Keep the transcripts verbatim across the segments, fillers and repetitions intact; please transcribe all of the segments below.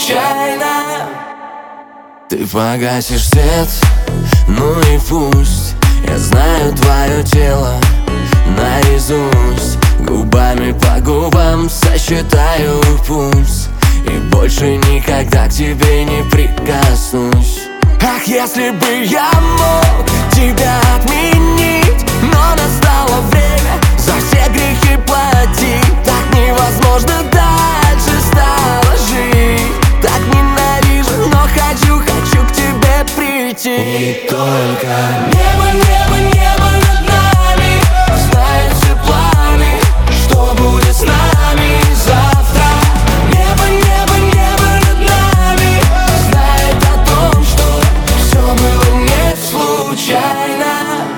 случайно. Ты погасишь свет, ну и пусть. Я знаю твое тело наизусть. Губами по губам сосчитаю пульс и больше никогда к тебе не прикоснусь. Ах, если бы я мог тебя отменить, но настало время за все грехи платить. Так невозможно дальше стало жить. Так ненавижу, но хочу, хочу к тебе прийти. И только небо, небо, небо над нами знает все планы, что будет с нами завтра. Небо, небо, небо над нами знает о том, что все было не случайно.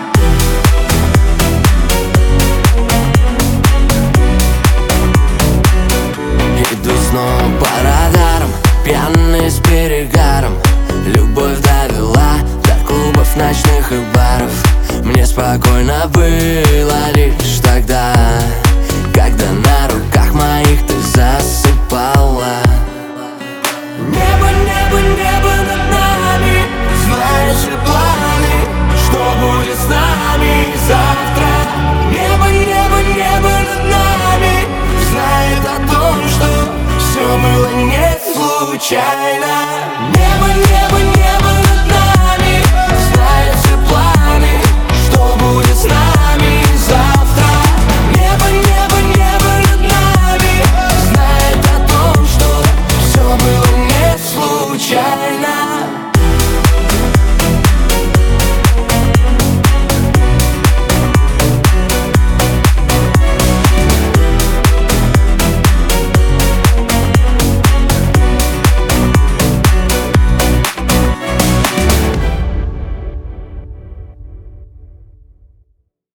Иду снова по радарам, пьяный с перегаром. Любовь довела до клубов, ночных и баров. Мне спокойно было